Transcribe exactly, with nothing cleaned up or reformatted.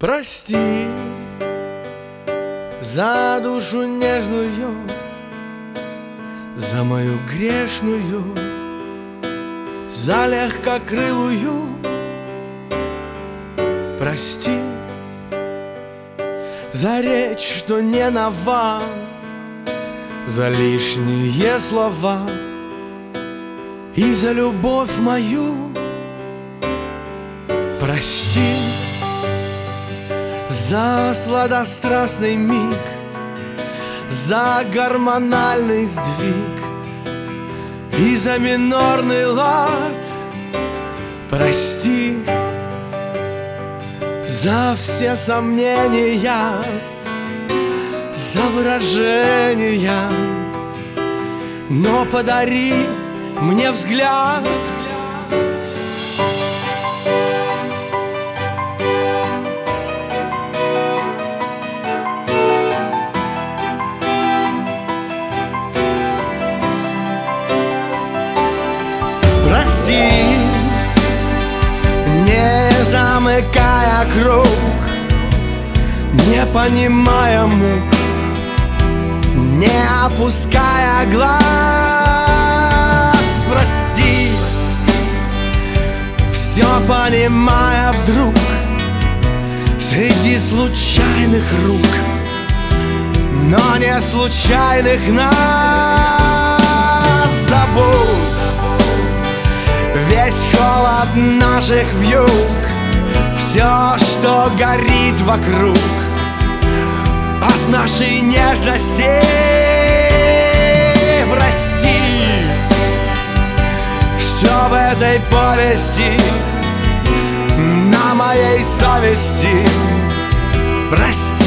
Прости за душу нежную, за мою грешную, за легкокрылую. Прости за речь, что не нова, за лишние слова и за любовь мою. Прости за сладострастный миг, за гормональный сдвиг и за минорный лад. Прости за все сомнения, за выражения, но подари мне взгляд. Прости, не замыкая круг, не понимая мук, не опуская глаз. Прости, все понимая вдруг среди случайных рук, но не случайных нас. Забудь весь холод наших вьюг, все, что горит вокруг от нашей нежности. Прости, все в этой повести на моей совести. Прости.